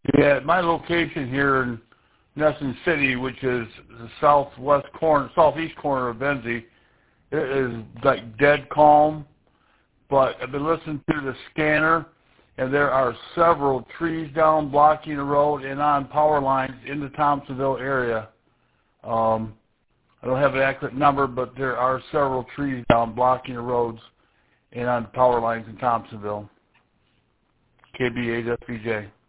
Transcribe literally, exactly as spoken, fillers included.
Yeah, my location here in Nesson City, which is the southwest corner, southeast corner of Benzie, it is like dead calm. But I've been listening to the scanner, and there are several trees down blocking the road and on power lines in the Thompsonville area. Um, I don't have an accurate number, but there are several trees down blocking the roads and on power lines in Thompsonville. K B A W J.